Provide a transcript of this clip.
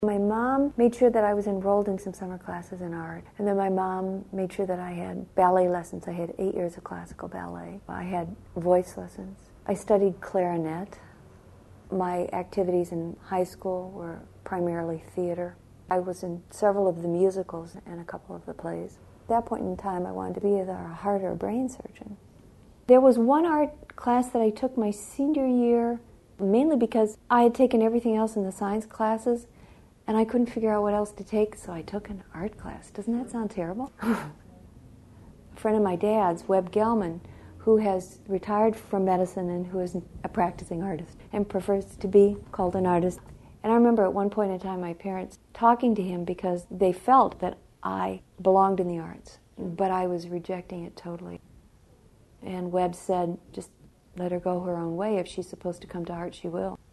My mom made sure that I was enrolled in some summer classes in art. And then my mom made sure that I had ballet lessons. I had 8 years of classical ballet. I had voice lessons. I studied clarinet. My activities in high school were primarily theater. I was in several of the musicals and a couple of the plays. At that point in time, I wanted to be either a heart or a brain surgeon. There was one art class that I took my senior year, mainly because I had taken everything else in the science classes, and I couldn't figure out what else to take, so I took an art class. Doesn't that sound terrible? A friend of my dad's, Webb Gelman, who has retired from medicine and who is a practicing artist and prefers to be called an artist. And I remember at one point in time my parents talking to him because they felt that I belonged in the arts, but I was rejecting it totally. And Webb said, just let her go her own way. If she's supposed to come to art, she will.